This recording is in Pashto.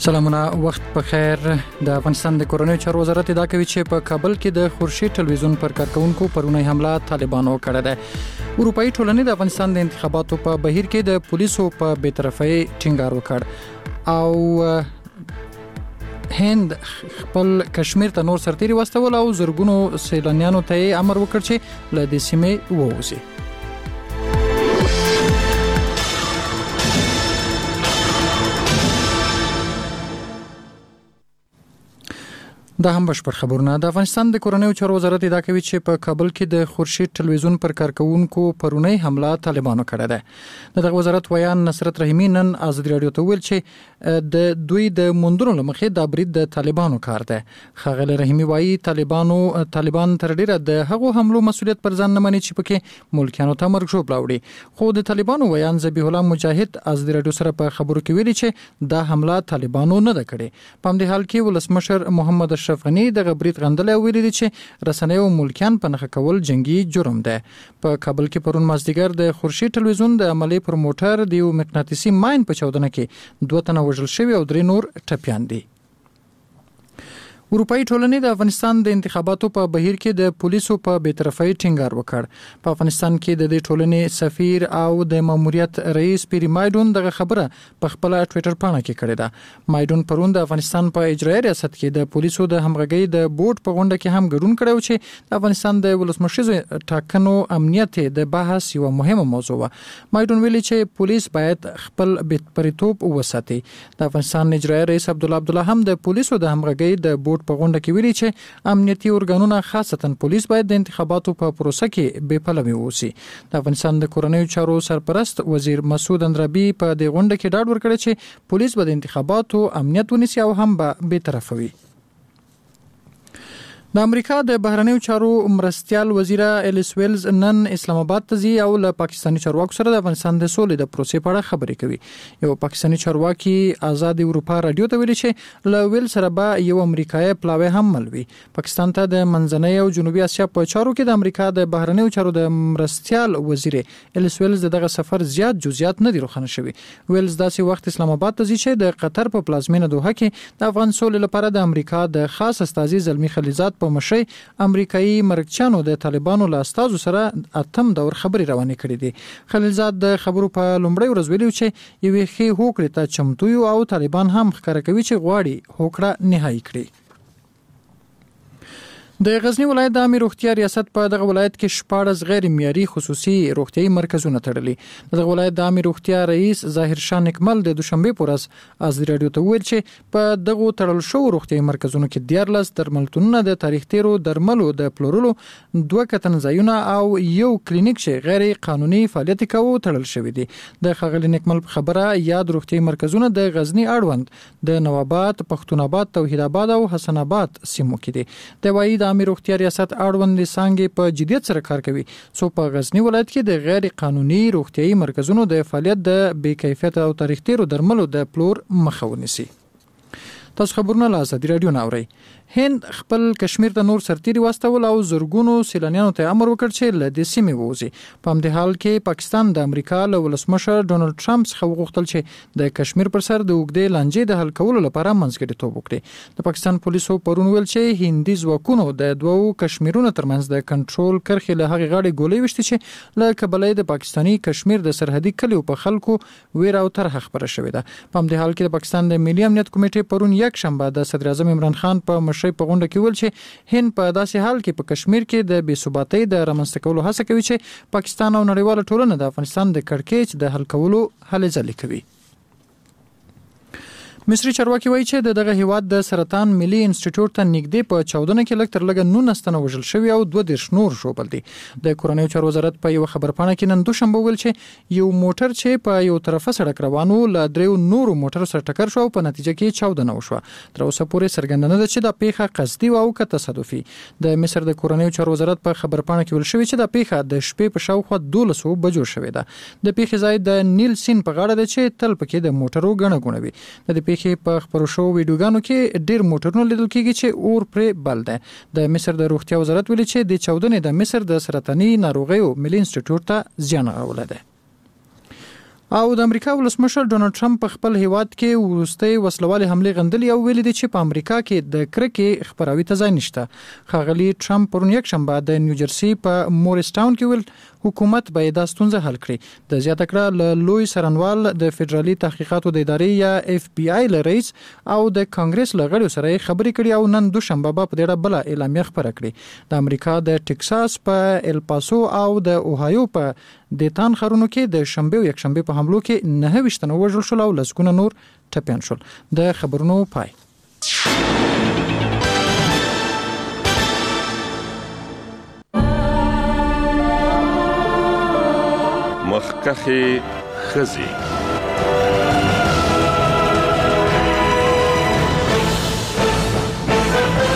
سلامونه وخت په خیر. د افغانستان د کورنیو چارو وزارت ادعا کوي چې په کابل کې د خورشید ټلویزیون پر کارکونکو پرونی حمله طالبانو کړې ده. اروپאי ټولنې د افغانستان د انتخاباتو په بهیر کې د پولیسو په بی‌طرفۍ ټینګار وکړ او هند خپل کشمیر ته نور سرتیري واستول او زرګونو سیلانیانو ته امر وکړ چې له دې سیمې ووځي. دا هم بشپړ خبرونه. د افغانستان د کورنیو چارو وزارت ادعا کوي چې په کابل کې د خورشید ټلویزیون پر کارکونکو پرونی حمله طالبانو کړې ده. دغه وزارت ویان نصرت رحیمی نن ازادي رادیو ته ویل چې د دوی د موندلو لمخې د برید د طالبانو کار ده. ښاغلی رحیمی وایي طالبان تر ډیره د هغو حملو مسؤلیت پر ځان نه مني چې پکې ملکیانو ته مرګ ژوبله وړي. خو د طالبانو ویان ذبیح الله مجاهد ازادي رادیو سره په خبرو کې ویلي چې دا حمله طالبانو نه ده کړې. په همدې حال کې ولسمشر محمد اشرف غنی دغه برید غندلی او ویلي دي چې رسنۍ او ملکیان په نښه کول جنگي جرم ده. په کابل کې پرون مازدیګر د خورشید ټلویزیون د عملي پروموټر د یو مقناطیسي ماین په چاودنه کې 2 تنه وژل شوي او 3 نور ټپیان دي. اروپאי ټولنې د افغانستان د انتخاباتو په بهیر کې د پولیسو په بی‌طرفۍ ټینګار وکړ. په افغانستان کې د دې ټولنې سفیر او د ماموریت رئیس پیری مایډون دغه خبره په خپل ټوئیټر پاڼه کې کړې ده. مایډون پرون د افغانستان په اجرایي ریاست کې د پولیسو د همغږۍ د بورډ په غونډه کې هم ګډون کړی چې د افغانستان د ولسمشریزو ټاکنو امنیت د بحث یو مهمه موضوع و. مایډون ویلي چې پولیس باید خپل بی‌پرتوب وساتي. د افغانستان اجرایي رئیس عبدالله هم د پولیسو د همغږۍ د بورډ په غونډه کې ویلي چې امنیتي ارګانونه خاصتا پولیس باید د انتخاباتو په پروسه کې بې پلوي اوسي. د افغانستان د کورنیو چارو سرپرست وزیر مسعود اندرابي په دې غونډه کې ډاډ ورکړی چې پولیس به د انتخاباتو امنیت ونیسي او هم به بې طرفه وي. د امریکا د بهرنیو چارو مرستیال وزیره الیس ویلز نن اسلام آباد ته ځي او له پاکستاني چارواکو سره د افغانستان د سولې د پروسې په اړه خبرې کوي. یو پاکستاني چارواکي آزاد اروپا رادیو ته ویلي چې له ویل سره به یو امریکایي پلاوی هم مل وي. پاکستان ته د منځنۍ او جنوبي اسیا په چارو کې د امریکا د بهرنیو چارو د مرستیال وزیره الیس ویلز دغه سفر زیات جزئیات نه دي روښانه شوي. ویلز داسې وخت اسلام آباد ته ځي چې د قطر په پلازمینه دوحه کې د افغان سولې لپاره د امریکا د خاص استازي زلمی خلیزات په مشرۍ امریکایي مرکچانو د طالبانو له استازو سره اتم دور خبري روانې کړې دي. خلیلزاد د خبرو په لومړی ورځ ویلي چې یوې ښې هوکړې ته چمتو یو او طالبان هم ښکاره کوي چې غواړي هوکړه نهایي کړي. د غزنی ولایت د عامه روغتیا ریاست په دغه ولایت کې 14 غیر معیاري خصوصي روغتیايي مرکزونه تړلي. دغه ولایت د عامه روغتیا رئیس ظاهر شاه نکمل د دوشنبه پر ورځ ازادي رادیو ته ویل چې په دغه تړل شو روغتیايي مرکزونو کې 14 درملتونونه د تاریخ تیرو درملو د پلورلو 2 کتنځایونه او یو کلینیک چې غیر قانوني فعالیت کوي تړل شوی دي. د ښاغلي نکمل خبره یاد روغتیايي مرکزونه د غزنی اړوند د نواباد، پښتوناباد، توحید آباد او حسن آباد سیمو کې دي. د وایي د عامه روغتیا ریاست اړوند څنګه په جديت سره کار کوي څو په غزنی ولایت کې د غیر قانوني روغتیايي مرکزونو د فعالیت د بې کیفیت او تاریخ تیرو درملو د پلور مخه ونیسي. تاسو خبرونه له ازادي رادیو نه اورئ. هند خپل کشمیر ته نور سرتیري واستول او زرګونو سیلانیانو ته امر وکړ چې له دې سیمې ووځي. په همدې حال کې پاکستان د امریکا له ولسمشر ډونالد ټرمپ څخه وغوښتل چې د کشمیر پر سر د اوږدې لانجې د حل کولو لپاره منځګړیتوب وکړي. د پاکستان پولیسو پرون ویل چې هندي ځواکونو د 2 کشمیرونو ترمنځ د کنټرول کرښې له هغې غاړې ګولۍ وشتي چې له کبله د پاکستاني کشمیر د سرحدي کلیو په خلکو ویره او طرحه خبره شوې ده. په همدې حال کې د پاکستان د ملي امنیت کمیټې پرون یک شنبه د صدر اعظم عمران خان په مشرۍ په غونډه کې ویل چې هند په داسې حال کې په کشمیر کې د بې ثباتۍ د رامنځته کولو هڅه کوي چې پاکستان او نړیواله ټولنه د افغانستان د کړکېچ د حل کولو هلې ځلې کوي. مصری چارواکي وایي چې دغه هیواد د سرطان ملي انسټیټیوټ ته نږدې په چاودنه کې لږ تر لږه 19 تنه وژل شوي او 22 نور ژوبل دي. د کورنیو چارو وزارت په یو خبرپاڼه کې نن دوشنبه ویل چې یو موټر چې په یو طرفه سړک روانو له 3 نورو موټرو سره ټکر شو او په نتیجه کې چاودنه وشوه. تر اوسه پورې څرګنده نه ده چې دا پیښه قصدي او که تصادفي. د مصر د کورنیو چارو وزارت په خبرپاڼه کې ویل شوی چې دا پیښه د شپې په شاوخوا 12 بجو شوې ده. د پیښې ځای د نیل سیند په غاړه ده چې تل پکې د موټرو ګڼه ګوڼه وي. د پیښې په خبرو شو ویډیوګانو کې ډیر موټرونه لیدل کیږي چې اور پرې بل ده. د مصر د روغتیا وزارت ویلي چې د چاودنې د مصر د سرطاني ناروغیو ملي انسټیټیوټ ته زیان اړولی دی. او د امریکا ولسمشر ډونالد ټرمپ په خپل هیواد کې وروستۍ وسلوالې حملې غندلې او ویلي دي چې په امریکا کې د کرکې خبراوي ته ځای نشته. ښاغلي ټرمپ پرون یکشنبه د نیوجرسي په مورس ټاون کې ویل حکومت باید دا ستونزه حل کړي. د زیاته کړه له لوی سرنوال د فدرالي تحقیقاتو د ادارې یا اف بی آی له رئیس او د کانګرس له غړو سره خبرې کړي او نن دوشنبه په دې اړه بل اعلامیه خبره کړي. د امریکا د ټکساس په ال پاسو او د اوهایو په دیتان ښارونو کې د شنبه او یکشنبه په حملو کې 9 تنه وژل شول او لسګونه نور ټپيان شول. د خبرونو پای. مخکخي خزي